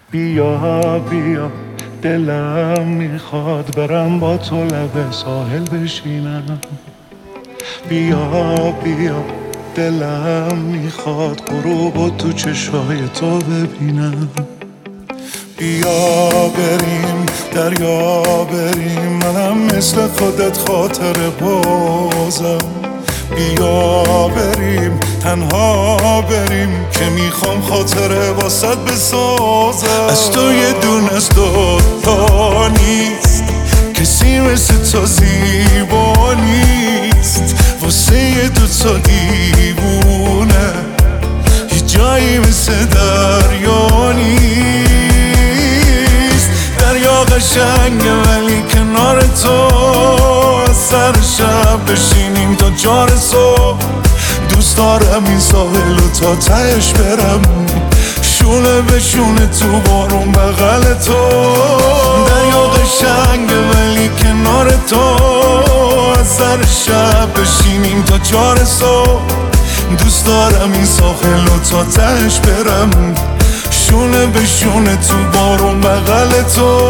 بیا بیا دلم میخواد برم با تو لب ساحل بشینم. بیا بیا دلم میخواد غروب تو چشای تو ببینم. بیا بریم دریا بریم، منم مثل خودت خاطر بازم. بیا بریم تنها بریم که میخوام خاطره واسط بسازم. از تو یه دونه از دوتا نیست، کسی مثل تو زیبا نیست. واسه یه دوتا دیوونه یه جایی مثل دریا نیست. دریا قشنگه ولی کنار تو از سر شب بشینیم تا جار صبح. دوست دارم این ساحل و تا تهش برم، شونه به شونه تو بارون بغل تو. دریا قشنگه ولی کنار تو از سر شب بشینیم تا جار صبح. دوست دارم این ساحل و تا تهش برم، شونه به شونه تو بارون بغل تو.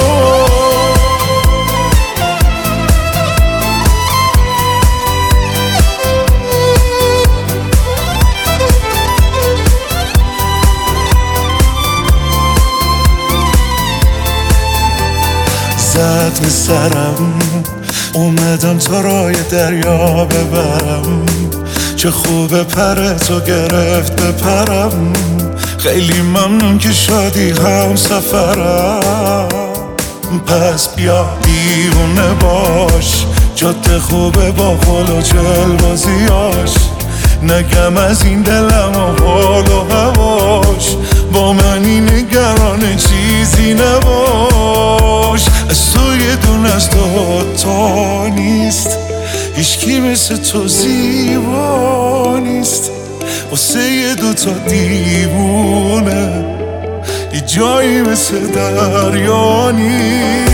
زد به سرم اومدم تا رای دریا ببرم. چه خوبه پر تو گرفت بپرم. خیلی ممنون که شادی هم سفرم. پس بیا دیوونه باش، جاده خوبه با خل و جلبازیاش. نگم از این دلم و حال و هواش، با منی نگران چیزی نباش. از تو یه دونه از دوتا نیست، هیچکی مثل تو زیبا نیست. واسه یه دوتا دیوونه یه جایی مثل دریا نیست.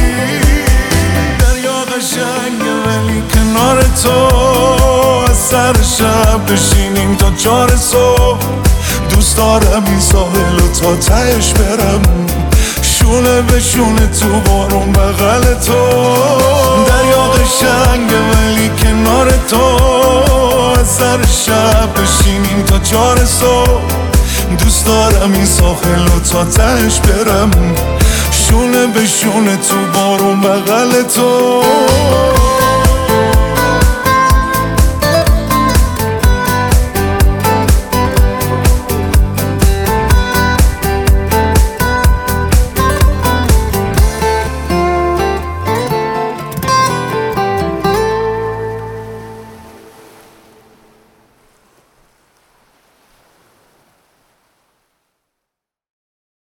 دریا قشنگه ولی کنار تو از سر شب بشینیم تا جار صبح. دوست دارم این ساحل و تا تهش برم، شونه به شونه تو بارون بغل تو. دریا قشنگه ولی کنار تو از سر شب بشینیم تا جار صبح. دوست دارم این ساحل و تا تهش برم، شونه به شونه تو بارون بغل تو.